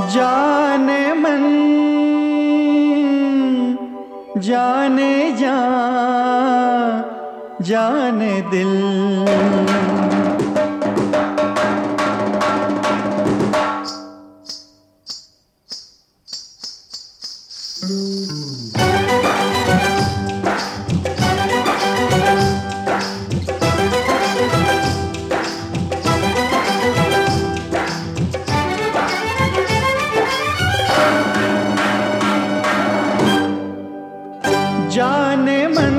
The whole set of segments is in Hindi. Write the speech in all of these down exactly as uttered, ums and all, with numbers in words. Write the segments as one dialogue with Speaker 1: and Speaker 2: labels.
Speaker 1: जाने मन जाने जा जाने दिल। जाने मन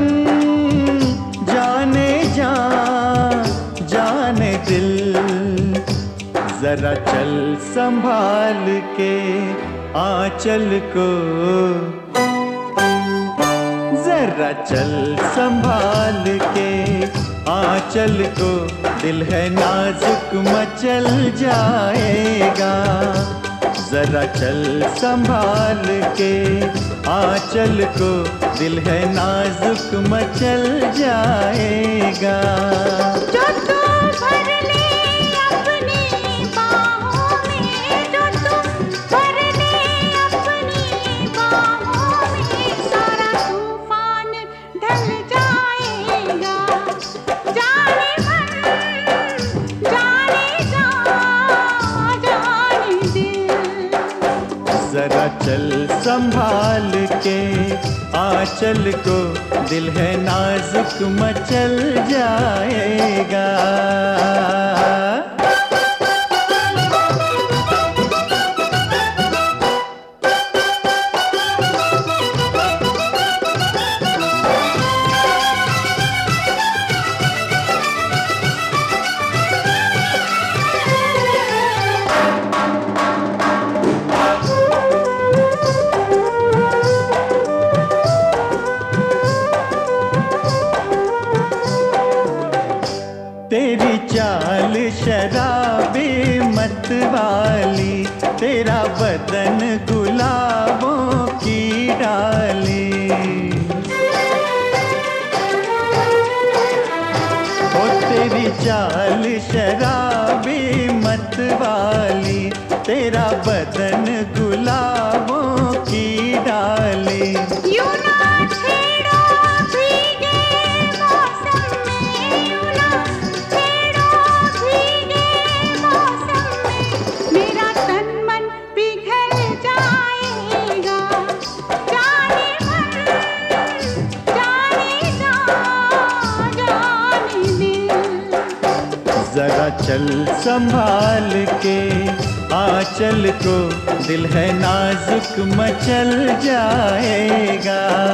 Speaker 1: जाने जा जाने दिल, जरा चल संभाल के आंचल को, जरा चल संभाल के आंचल को, दिल है नाजुक मचल जाएगा। जरा चल संभाल के आंचल को, दिल है नाजुक मचल जाएगा।
Speaker 2: जो तू भर ले अपनी बाहों में, जो तू भर ले अपनी बाहों में, सारा तूफान ढल जाएगा। जाने मन जाने जा जाने दिल,
Speaker 1: जरा चल संभाल के आंचल को, दिल है नाजुक मचल जाएगा। तेरी चाल शराबी मत वाली, तेरा बदन गुलाबों की डाली। ओ तेरी चाल शराबी मत वाली, तेरा बदन गुलाबों की डाली।
Speaker 2: यूं ना छेड़ो भीगे मौसम में, यूं ना छेड़ो भीगे मौसम में, मेरा तन मन पिघल जाएगा। जाने मन जाने जा जाने दिल,
Speaker 1: जरा चल संभाल के आंचल को, दिल है नाजुक मचल जाएगा।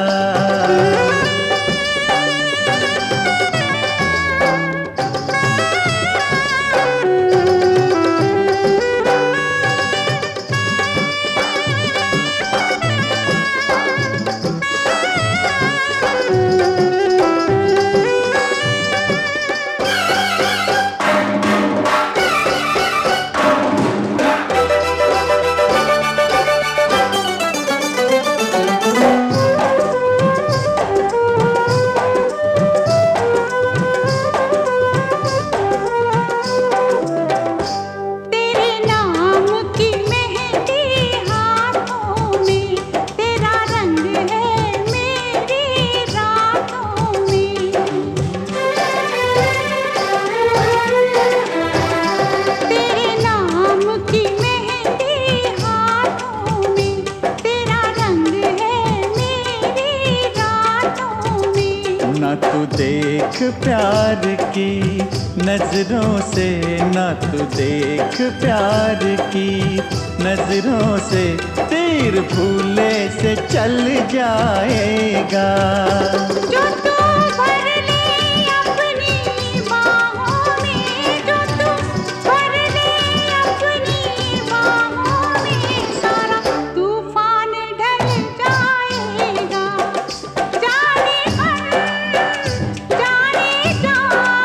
Speaker 1: ना तू देख प्यार की नजरों से, ना तू देख प्यार की नजरों से, तीर फूले से चल जाएगा।
Speaker 2: जो तू भर ले अपनी बाहों में, जो तू भर ले अपनी बाहों में, सारा तूफान ढल जाएगा। जाने मन जाने जा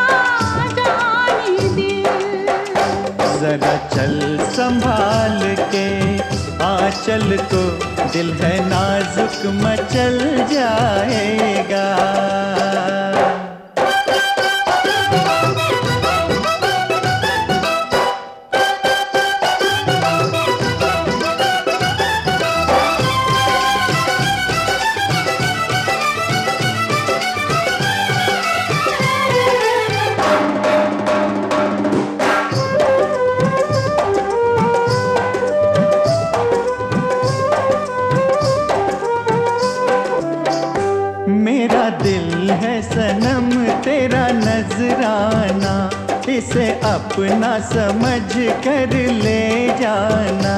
Speaker 2: जाने दिल,
Speaker 1: जरा चल संभाल के आंचल को, दिल है नाजुक मचल जाएगा। इसे अपना समझ कर ले जाना।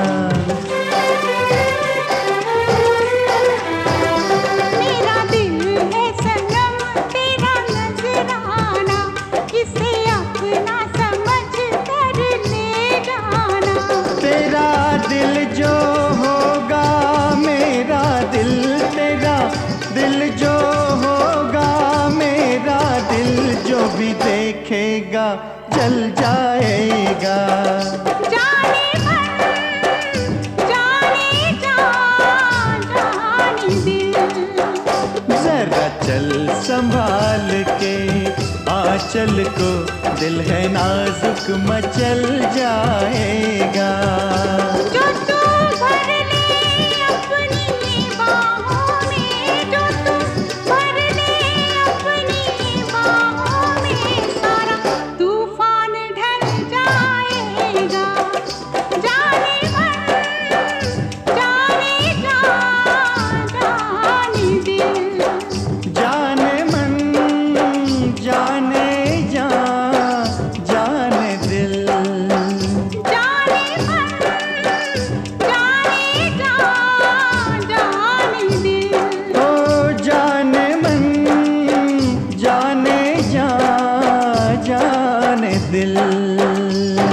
Speaker 2: मेरा दिल है सनम तेरा नजराना, इसे अपना समझ कर ले जाना।
Speaker 1: तेरा दिल जो होगा मेरा दिल, तेरा दिल जो होगा मेरा दिल, जो भी देखेगा जल जाएगा।
Speaker 2: जाने मन, जाने जान, जाने दिल।
Speaker 1: जरा चल संभाल के आंचल को, दिल है नाजुक मचल जाएगा।
Speaker 2: जो तू भर ले अपनी बाहों में, जो तू भर ले अपनी बाहों में, सारा तूफान ढल जाएगा। जाने मन, जाने जान, जाने दिल।
Speaker 1: जाने मन, जाने जा, जाने दिल।
Speaker 2: जाने मन, जाने जान, जाने दिल।
Speaker 1: ओ जाने मन, जाने जा, जाने दिल।